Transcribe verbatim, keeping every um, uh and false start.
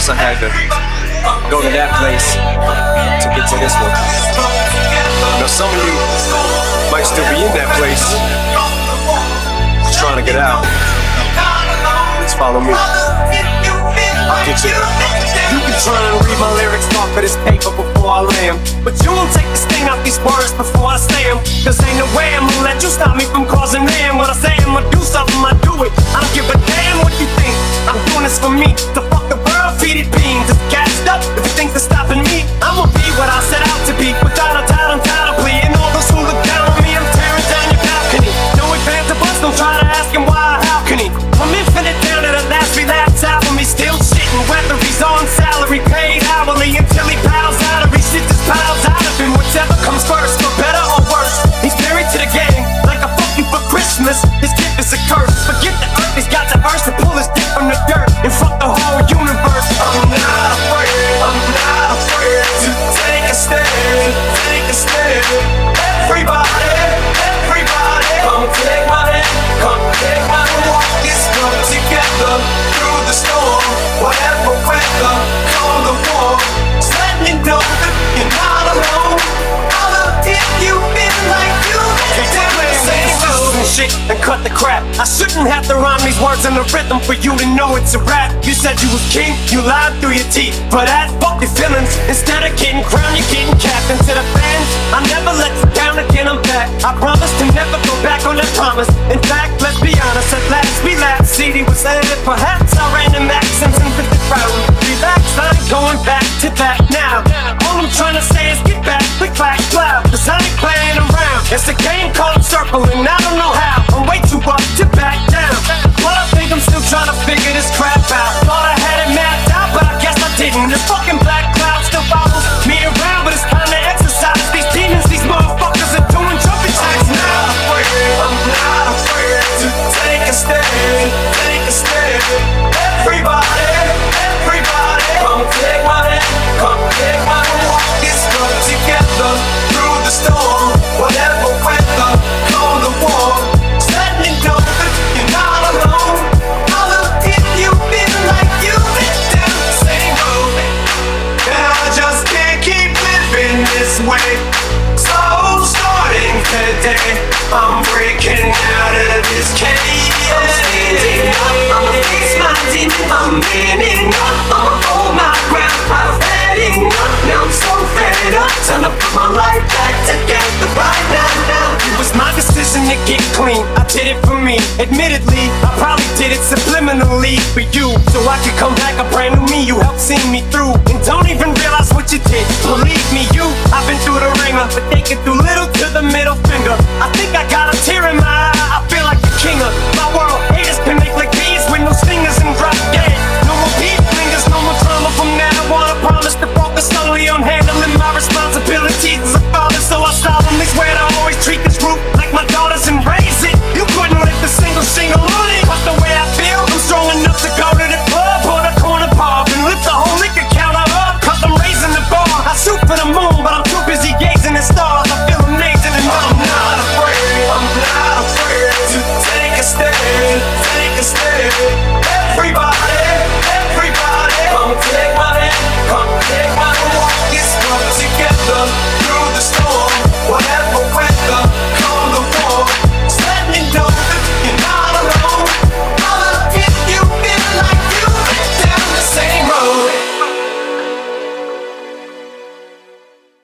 guess I had to go to that place to get to this one. Now some of you might still be in that place, just trying to get out. Just follow me. I'll get you. You can try and read my lyrics off of this paper before I lay 'em, but you won't take the sting out these words before I say 'em. Cause ain't no way I'm gonna let you stop me from causing man. When I say I'm gonna do something, I do it. I don't give a damn what you think. I'm doing this for me, to fuck the world, feed it beans. If gassed up, if you think they're stopping me, I'ma be what I set out to be. Without a doubt, undoubtedly. And all those who look down on me, I'm tearing down your balcony. No advance of us, don't try to ask him why or how can he. I'm infinite down to the last relapse album. He's still shitting, whether he's on salary, paid hourly, until he piles out or he shit just piles out of him. Whichever comes first, for better or worse. He's married to the game, like a fuck you for Christmas. His gift is a curse. Forget the earth, he's got the urge to pull his dick from the dirt and fuck the whole universe. I'm not afraid, I'm not afraid to take a stand, take a stand. Everybody, everybody, come take my hand, come take my hand. Walk this road together through the storm, whatever weather, call the war. Just let me know that you're not alone. I'll look if you feel like you shit and cut the crap. I shouldn't have to rhyme these words in the rhythm for you to know it's a rap. You said you was king, you lied through your teeth, but that fuck your feelings. Instead of getting crowned, you're getting capped. And to the fans, I never let you down again, I'm back. I promise to never go back on that promise. In fact, let's be honest, at last we laughed. C D was added, perhaps I ran them accents and with the crowd. Relax, I ain't going back to that now. All I'm trying to say is get back, click, clack, clap. Cause I ain't playing around. It's a game called circling, I don't know how. I'm way too up to back down. But I think I'm still trying to figure this crap out. Thought I had it mapped out, but I guess I didn't. This fucking black cloud still follows me around, but it's time to exercise these demons. These motherfuckers are doing jumping jacks now. I'm not afraid, I'm not afraid to take a stand, take a stand. Everybody, everybody, come take my hand, come take my hand. Walk this road together through the storm, whatever weather, call the war. Just let me know that you're not alone. I'll look if you feel like you've been down the same road. And I just can't keep living this way. So starting today, I'm breaking out of this cage. I'm standing up, I'ma face my demons. I'm manning up, I'ma hold my ground. I've had enough, now I'm so fed up. Time to put my life back together right now, now. It was my decision to get clean, I did it for me. Admittedly, I probably did it subliminally for you, so I could come back a brand new me. You helped see me through, and don't even realize what you did. Believe me, you, I've been through the ringer, but taking too little to the middle finger. I think I got